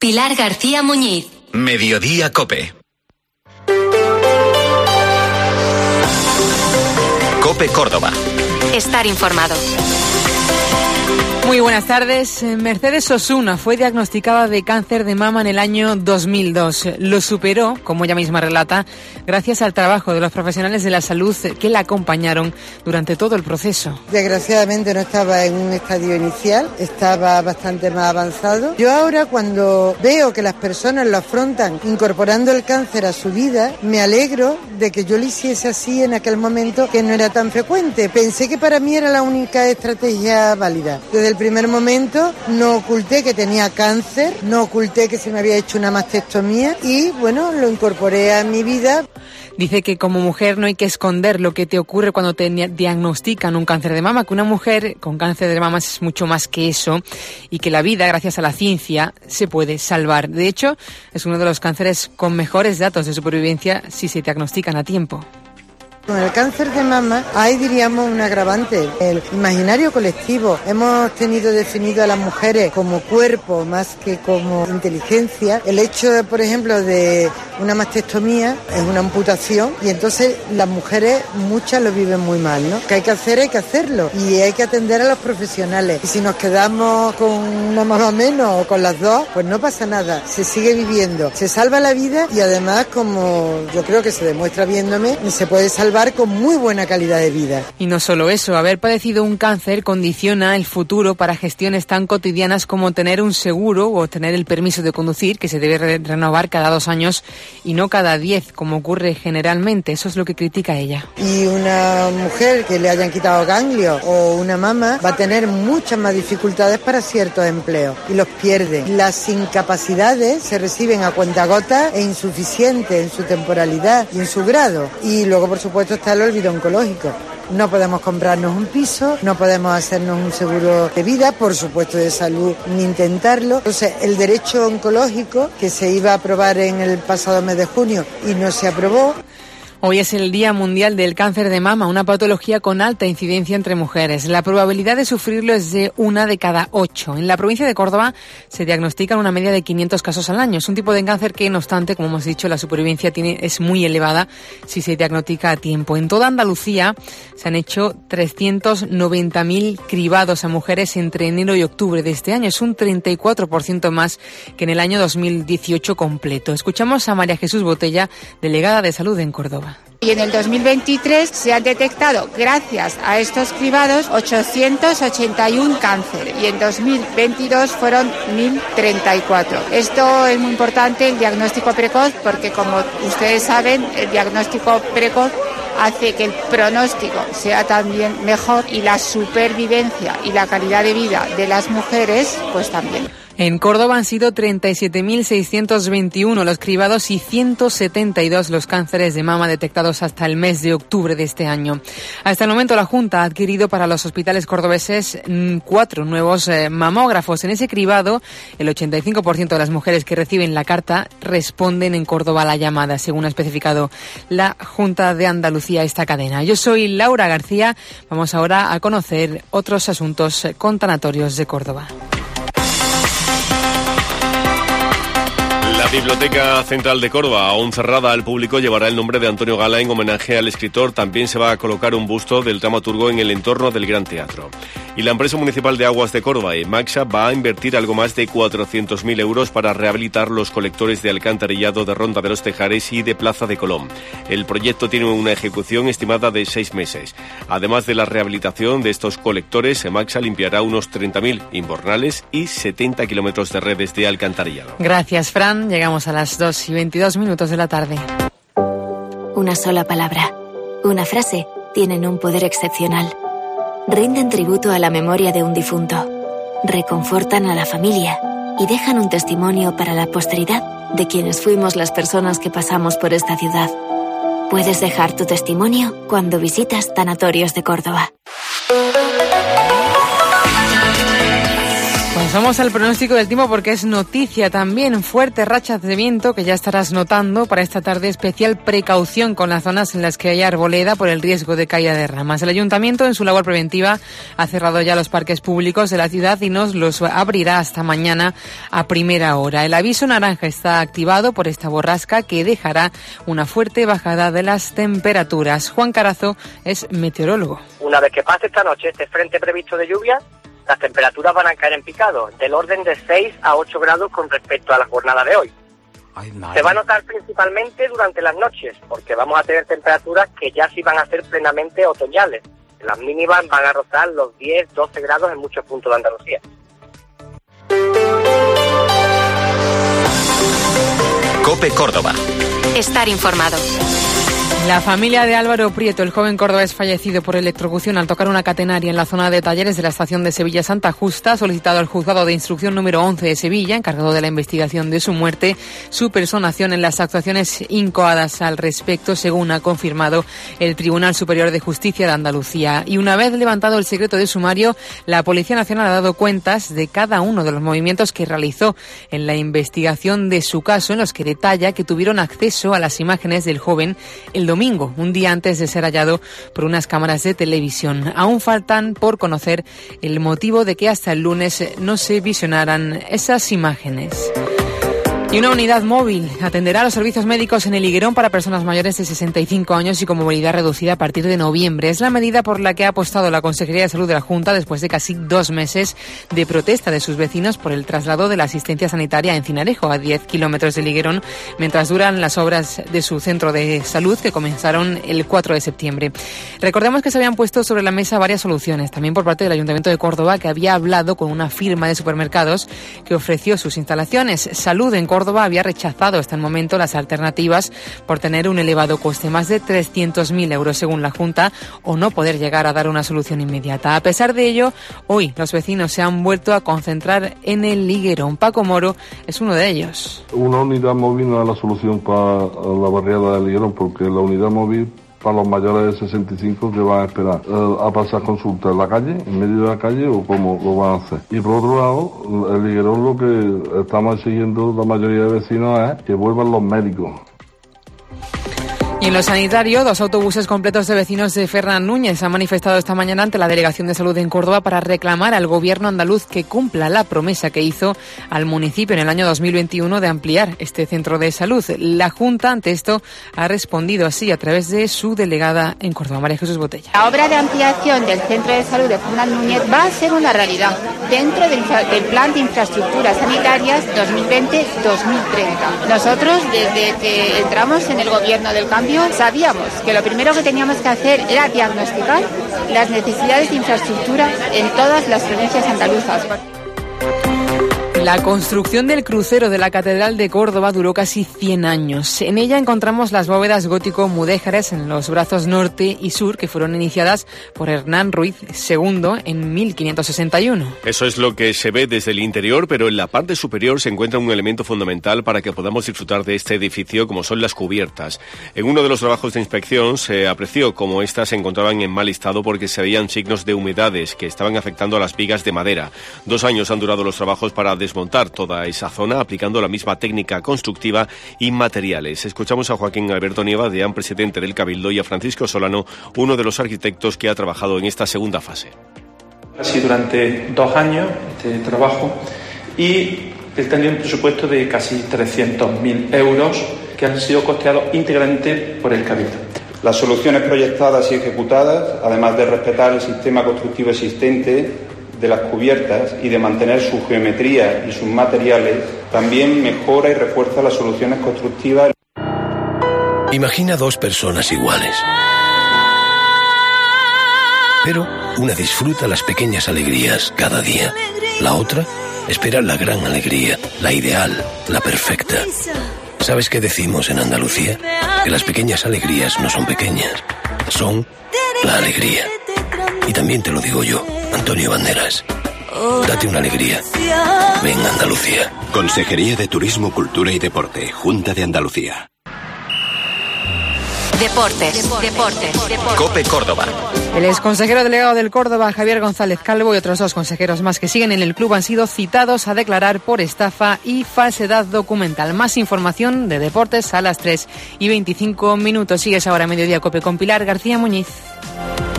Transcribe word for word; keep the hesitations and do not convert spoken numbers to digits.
Pilar García Muñiz. Mediodía COPE. COPE Córdoba. Estar informado. Muy buenas tardes. Mercedes Osuna fue diagnosticada de cáncer de mama en el año dos mil dos. Lo superó, como ella misma relata, gracias al trabajo de los profesionales de la salud que la acompañaron durante todo el proceso. Desgraciadamente no estaba en un estadio inicial, estaba bastante más avanzado. Yo ahora, cuando veo que las personas lo afrontan incorporando el cáncer a su vida, me alegro de que yo lo hiciese así en aquel momento, que no era tan frecuente. Pensé que para mí era la única estrategia válida. Desde el primer momento no oculté que tenía cáncer, no oculté que se me había hecho una mastectomía y, bueno, lo incorporé a mi vida. Dice que como mujer no hay que esconder lo que te ocurre cuando te diagnostican un cáncer de mama, que una mujer con cáncer de mama es mucho más que eso y que la vida, gracias a la ciencia, se puede salvar. De hecho, es uno de los cánceres con mejores datos de supervivencia si se diagnostican a tiempo. Con el cáncer de mama hay, diríamos, un agravante. El imaginario colectivo. Hemos tenido definido a las mujeres como cuerpo más que como inteligencia. El hecho, por ejemplo, de una mastectomía es una amputación y entonces las mujeres, muchas lo viven muy mal, ¿no? Que hay que hacer, hay que hacerlo y hay que atender a los profesionales. Y si nos quedamos con una mama menos o con las dos, pues no pasa nada. Se sigue viviendo, se salva la vida y además, como yo creo que se demuestra viéndome, se puede salvar con muy buena calidad de vida. Y no solo eso, haber padecido un cáncer condiciona el futuro para gestiones tan cotidianas como tener un seguro o tener el permiso de conducir, que se debe re- renovar cada dos años y no cada diez, como ocurre generalmente. Eso es lo que critica ella. Y una mujer que le hayan quitado ganglios o una mama va a tener muchas más dificultades para ciertos empleos y los pierde. Las incapacidades se reciben a cuentagotas e insuficientes en su temporalidad y en su grado. Y luego, por supuesto, está el olvido oncológico. No podemos comprarnos un piso, no podemos hacernos un seguro de vida, por supuesto de salud, ni intentarlo. Entonces, el derecho oncológico, que se iba a aprobar en el pasado mes de junio y no se aprobó. Hoy es el Día Mundial del Cáncer de Mama, una patología con alta incidencia entre mujeres. La probabilidad de sufrirlo es de una de cada ocho. En la provincia de Córdoba se diagnostican una media de quinientos casos al año. Es un tipo de cáncer que, no obstante, como hemos dicho, la supervivencia tiene, es muy elevada si se diagnostica a tiempo. En toda Andalucía se han hecho trescientos noventa mil cribados a mujeres entre enero y octubre de este año. Es un treinta y cuatro por ciento más que en el año dos mil dieciocho completo. Escuchamos a María Jesús Botella, delegada de Salud en Córdoba. Y en el dos mil veintitrés se han detectado, gracias a estos cribados, ochocientos ochenta y uno cáncer y en dos mil veintidós fueron mil treinta y cuatro. Esto es muy importante, el diagnóstico precoz, porque como ustedes saben, el diagnóstico precoz hace que el pronóstico sea también mejor y la supervivencia y la calidad de vida de las mujeres, pues también. En Córdoba han sido treinta y siete mil seiscientos veintiuno los cribados y ciento setenta y dos los cánceres de mama detectados hasta el mes de octubre de este año. Hasta el momento la Junta ha adquirido para los hospitales cordobeses cuatro nuevos eh, mamógrafos. En ese cribado, el ochenta y cinco por ciento de las mujeres que reciben la carta responden en Córdoba a la llamada, según ha especificado la Junta de Andalucía esta cadena. Yo soy Laura García. Vamos ahora a conocer otros asuntos con tanatorios de Córdoba. La Biblioteca Central de Córdoba, aún cerrada al público, llevará el nombre de Antonio Gala en homenaje al escritor. También se va a colocar un busto del dramaturgo en el entorno del Gran Teatro. Y la empresa municipal de aguas de Córdoba, Emaxa, va a invertir algo más de cuatrocientos mil euros para rehabilitar los colectores de alcantarillado de Ronda de los Tejares y de Plaza de Colón. El proyecto tiene una ejecución estimada de seis meses. Además de la rehabilitación de estos colectores, Emaxa limpiará unos treinta mil invernales y setenta kilómetros de redes de alcantarillado. Gracias, Fran. Llegamos a las dos y veintidós minutos de la tarde. Una sola palabra, una frase, tienen un poder excepcional. Rinden tributo a la memoria de un difunto, reconfortan a la familia y dejan un testimonio para la posteridad de quienes fuimos las personas que pasamos por esta ciudad. Puedes dejar tu testimonio cuando visitas Tanatorios de Córdoba. Vamos al pronóstico del tiempo porque es noticia también. Fuertes rachas de viento que ya estarás notando para esta tarde. Especial precaución con las zonas en las que hay arboleda por el riesgo de caída de ramas. El ayuntamiento, en su labor preventiva, ha cerrado ya los parques públicos de la ciudad y nos los abrirá hasta mañana a primera hora. El aviso naranja está activado por esta borrasca que dejará una fuerte bajada de las temperaturas. Juan Carazo es meteorólogo. Una vez que pase esta noche este frente previsto de lluvia, las temperaturas van a caer en picado, del orden de seis a ocho grados con respecto a la jornada de hoy. Ay, Se va a notar principalmente durante las noches, porque vamos a tener temperaturas que ya sí van a ser plenamente otoñales. Las mínimas van a rozar los diez, doce grados en muchos puntos de Andalucía. COPE Córdoba. Estar informado. La familia de Álvaro Prieto, el joven cordobés fallecido por electrocución al tocar una catenaria en la zona de talleres de la estación de Sevilla Santa Justa, ha solicitado al juzgado de instrucción número once de Sevilla, encargado de la investigación de su muerte, su personación en las actuaciones incoadas al respecto, según ha confirmado el Tribunal Superior de Justicia de Andalucía. Y una vez levantado el secreto de sumario, la Policía Nacional ha dado cuentas de cada uno de los movimientos que realizó en la investigación de su caso, en los que detalla que tuvieron acceso a las imágenes del joven el domingo, un día antes de ser hallado por unas cámaras de televisión. Aún faltan por conocer el motivo de que hasta el lunes no se visionaran esas imágenes. Y una unidad móvil atenderá a los servicios médicos en el Higuerón para personas mayores de sesenta y cinco años y con movilidad reducida a partir de noviembre. Es la medida por la que ha apostado la Consejería de Salud de la Junta después de casi dos meses de protesta de sus vecinos por el traslado de la asistencia sanitaria en Cinarejo, a diez kilómetros del Higuerón, mientras duran las obras de su centro de salud que comenzaron el cuatro de septiembre. Recordemos que se habían puesto sobre la mesa varias soluciones, también por parte del Ayuntamiento de Córdoba, que había hablado con una firma de supermercados que ofreció sus instalaciones. Salud en Córdoba había rechazado hasta el momento las alternativas por tener un elevado coste, más de trescientos mil euros según la Junta, o no poder llegar a dar una solución inmediata. A pesar de ello, hoy los vecinos se han vuelto a concentrar en el Higuerón. Paco Moro es uno de ellos. Una unidad móvil no es la solución para la barriada del Higuerón, porque la unidad móvil para los mayores de sesenta y cinco que van a esperar eh, a pasar consulta en la calle, en medio de la calle, o cómo lo van a hacer. Y por otro lado, el Higuerón, lo que estamos exigiendo la mayoría de vecinos es que vuelvan los médicos. Y en lo sanitario, dos autobuses completos de vecinos de Fernán Núñez han manifestado esta mañana ante la Delegación de Salud en Córdoba para reclamar al Gobierno andaluz que cumpla la promesa que hizo al municipio en el año dos mil veintiuno de ampliar este centro de salud. La Junta, ante esto, ha respondido así a través de su delegada en Córdoba, María Jesús Botella. La obra de ampliación del centro de salud de Fernán Núñez va a ser una realidad dentro del, del Plan de Infraestructuras Sanitarias dos mil veinte dos mil treinta. Nosotros, desde que entramos en el Gobierno del Cambio, sabíamos que lo primero que teníamos que hacer era diagnosticar las necesidades de infraestructura en todas las provincias andaluzas. La construcción del crucero de la Catedral de Córdoba duró casi cien años. En ella encontramos las bóvedas gótico-mudéjares en los brazos norte y sur que fueron iniciadas por Hernán Ruiz segundo en mil quinientos sesenta y uno. Eso es lo que se ve desde el interior, pero en la parte superior se encuentra un elemento fundamental para que podamos disfrutar de este edificio, como son las cubiertas. En uno de los trabajos de inspección se apreció cómo éstas se encontraban en mal estado porque se veían signos de humedades que estaban afectando a las vigas de madera. Dos años han durado los trabajos para desmontar toda esa zona aplicando la misma técnica constructiva y materiales. Escuchamos a Joaquín Alberto Nieva, deán presidente del Cabildo, y a Francisco Solano, uno de los arquitectos que ha trabajado en esta segunda fase. Así durante dos años este trabajo, y él tenía un presupuesto de casi trescientos mil euros que han sido costeados íntegramente por el Cabildo. Las soluciones proyectadas y ejecutadas, además de respetar el sistema constructivo existente de las cubiertas y de mantener su geometría y sus materiales, también mejora y refuerza las soluciones constructivas. Imagina dos personas iguales, pero una disfruta las pequeñas alegrías cada día, la otra espera la gran alegría, la ideal, la perfecta. ¿Sabes qué decimos en Andalucía? Que las pequeñas alegrías no son pequeñas, son la alegría. Y también te lo digo yo, Antonio Banderas. Date una alegría. Ven Andalucía. Consejería de Turismo, Cultura y Deporte, Junta de Andalucía. Deportes. Deportes. Deportes. COPE Córdoba. El exconsejero delegado del Córdoba, Javier González Calvo, y otros dos consejeros más que siguen en el club han sido citados a declarar por estafa y falsedad documental. Más información de deportes a las tres y veinticinco minutos. Sigues ahora a mediodía COPE con Pilar García Muñiz.